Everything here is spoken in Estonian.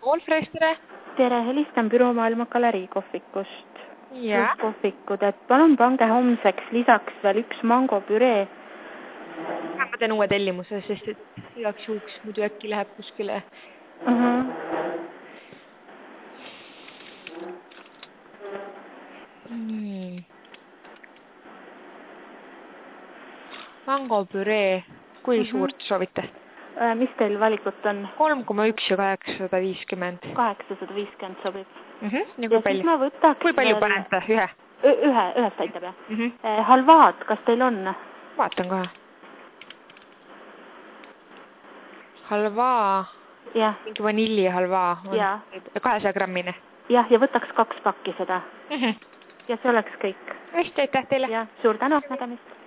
Allfresh, tere! Tere, helistan Büromaailma galerii kohvikust. Ja. Kohvikud, et palun pange homseks lisaks veel üks mangopüree. Ma teen uue tellimuse, sest et igaks juhuks muidu äkki läheb kuskile. Mangopüree, kui suurt soovite? Mis teil valikut on? 3,1 ja 850. 850 sobib. Ja kui palju? Ma võtaks kui palju panete? Ühe? Ühest aitab, jah. Halvaad, kas teil on? Vaatan kohe. Halvaa. Jah. Mingi vanillihalvaa on. Ja. 200 grammine. Jah, ja võtaks 2 pakki seda. Ja see oleks kõik. Hästi, aitäh teile. Ja, suur tänu nägemist.